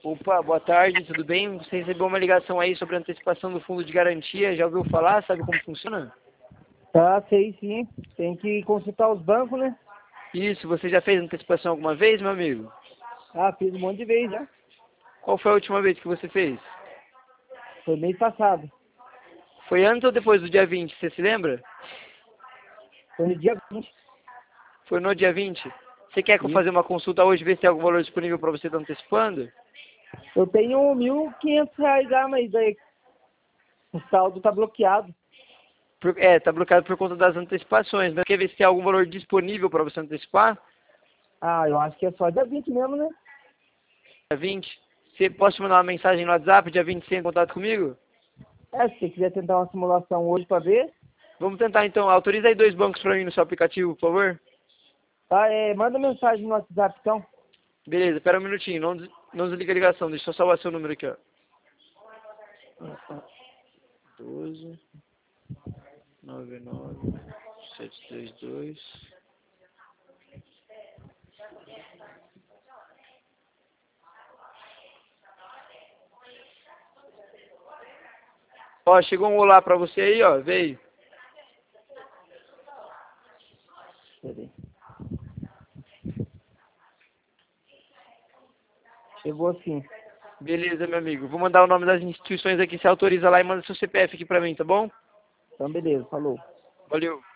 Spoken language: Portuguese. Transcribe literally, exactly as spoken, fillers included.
Opa, boa tarde, tudo bem? Você recebeu uma ligação aí sobre a antecipação do fundo de garantia, já ouviu falar? Sabe como funciona? Tá, sei sim. Tem que consultar os bancos, né? Isso, você já fez antecipação alguma vez, meu amigo? Ah, fiz um monte de vezes já. Qual foi a última vez que você fez? Foi mês passado. Foi antes ou depois do dia vinte, você se lembra? Foi no dia vinte. Foi no dia vinte? Você quer que eu Isso. fazer uma consulta hoje, ver se tem algum valor disponível para você estar antecipando? Eu tenho mil e quinhentos reais já, mas aí o saldo tá bloqueado. Por- É, tá bloqueado por conta das antecipações, né? Quer ver se tem algum valor disponível para você antecipar? Ah, eu acho que é só dia vinte mesmo, né? Dia vinte? Você pode te mandar uma mensagem no WhatsApp, dia vinte, sem contato comigo? É, se você quiser tentar uma simulação hoje pra ver, Vamos tentar então. Autoriza aí dois bancos para mim no seu aplicativo, por favor. tá? É, manda mensagem no WhatsApp então. Beleza, espera um minutinho, não, des- não desliga a ligação, deixa eu só salvar seu número aqui, ó. doze, noventa e nove, sete dois dois. Ó, chegou um olá pra você aí, ó, veio. Peraí. Chegou assim. Beleza, meu amigo. Vou mandar o nome das instituições aqui, você autoriza lá e manda seu C P F aqui pra mim, tá bom? Então, beleza, falou. Valeu.